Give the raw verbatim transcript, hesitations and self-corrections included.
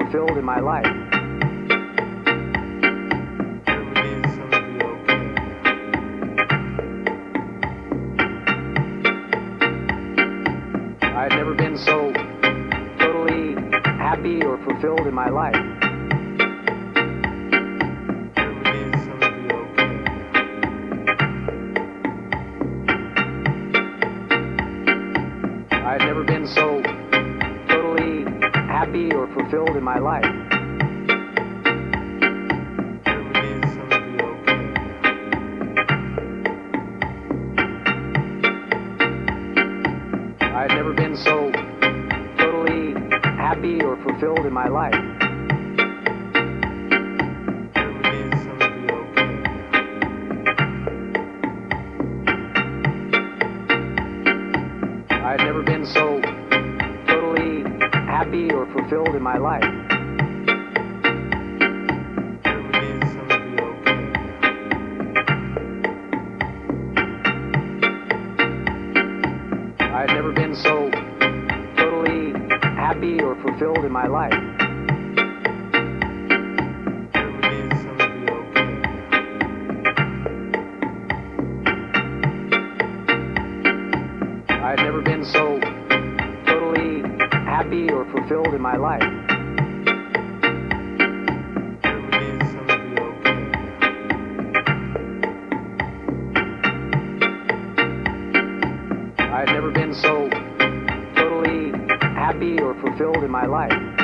fulfilled in my life. Everything's gonna be okay. I've never been so totally happy or fulfilled in my life. Everything's gonna be okay. I've never been so totally happy or fulfilled in my life. Everything's gonna be okay. I've never been so totally happy or fulfilled in my life. Everything's gonna be okay. I've never been so totally happy or fulfilled in my life. Everything's gonna be okay. I've never been so totally happy or fulfilled in my life. Everything's gonna be okay. I've never been so totally happy or fulfilled in my life. Everything's gonna be okay. I've never been so totally happy or fulfilled in my life.